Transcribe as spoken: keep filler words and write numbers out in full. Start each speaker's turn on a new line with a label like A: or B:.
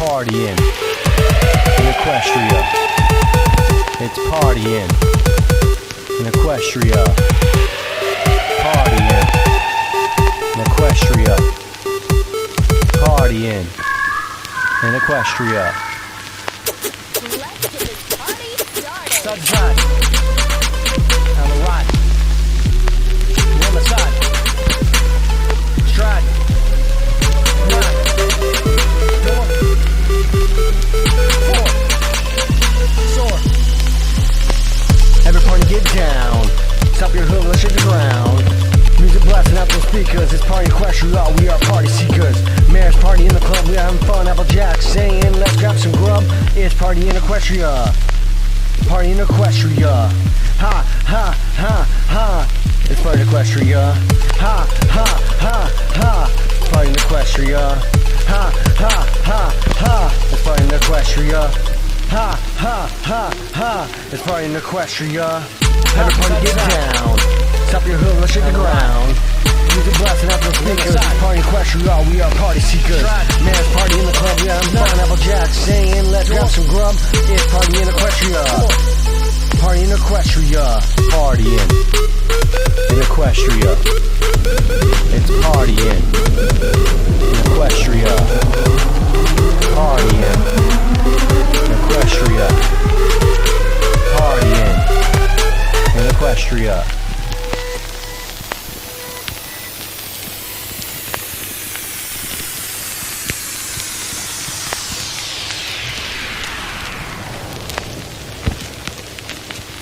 A: partying in Equestria. It's partying in Equestria. Partying in Equestria. Partying in Equestria.
B: Let's get this party started.
A: Subside. On the right. You on the side. Stride. Nine. Four. Four. Sword. Every party get down. Stop your hood, let's shake the ground. Music blasting out those speakers. It's party Equestria, we are party seekers. Mayor's party in the club, we are having fun. Applejack saying, let's grab some grub. It's party in Equestria. Party in Equestria. Ha, ha, ha, ha. It's party in Equestria. Ha, ha, ha, ha. It's party in Equestria. Ha, ha, ha, ha. It's party in Equestria. Ha, ha, ha, ha. It's party in Equestria. Everybody get down. Stop your hood, let's shake the ground. Music blasting out the speakers. Party in Equestria, we are party seekers. Man's party in the club, we are fun. Applejack saying, let's grab some grub. It's party in Equestria. Party in Equestria. Partying in Equestria.